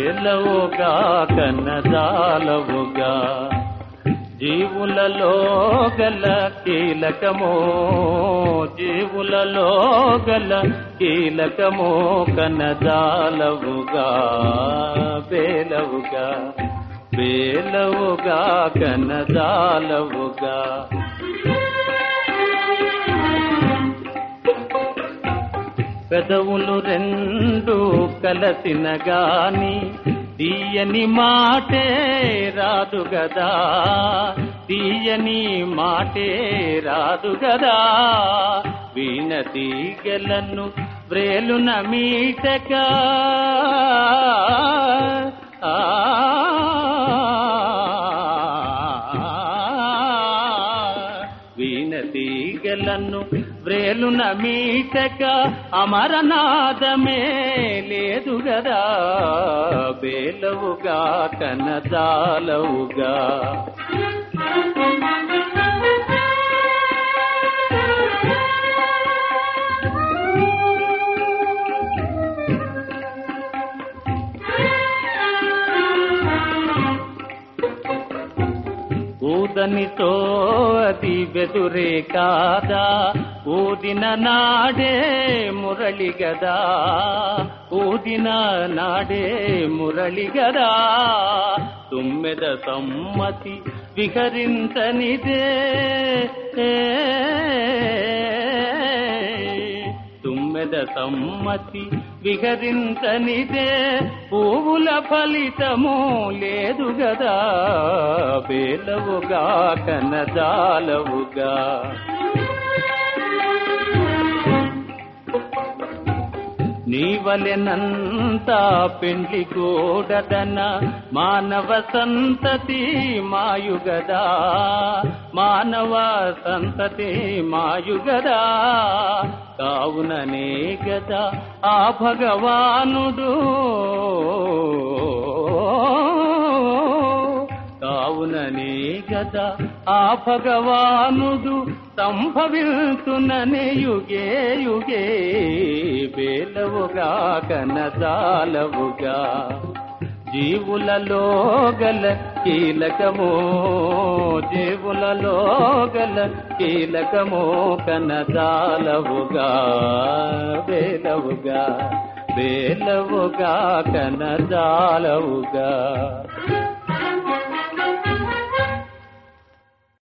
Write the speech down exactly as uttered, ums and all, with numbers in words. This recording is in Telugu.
వేలవుగా కన్నదాలవుగా జీవులలో గల కీలకమో జీవులలో గల కీలకమో కన్నదాలవుగా వేలవుగా వేలవుగా కన్నదాలవుగా పెదవులు రెండు కలసిన గాని తీయని మాటే రాదు గదా తీయని మాటే రాదు గదా వీణ తీగలను వ్రేలున మీటగా వీణ తీగలను వ్రేలున మీటక అమరనాదమే లేదు గదా వేలవుగా కన్నదాలవుగా ఊదనితో అది బెదురే కాదా ఊదిన నాడే మురళి గదా ఊదిన నాడే మురళి గదా తుమ్మెద సమ్మతి విహరించనిదే తుమ్మెద సమ్మతి విహరించనిదే పువ్వుల ఫలితము లేదు గదా వేలవుగా కన్నదాలవుగా నీవలెనంత పెండ్లి గోడదన మానవ సంతతి మాయుగదా మానవ సంతతి మాయుగదా కావుననే గదా ఆ భగవానుడు కావుననే గదా ఆ భగవానుడు సంభవిల్తుననే యుగే యుగే వేలవుగా కన్నదాలవుగా జీవులలో గల కీలకమో జీవులలో గల కీలకమో కన్నదాలవుగా వేలవుగా వేలవుగా కన్నదాలవుగా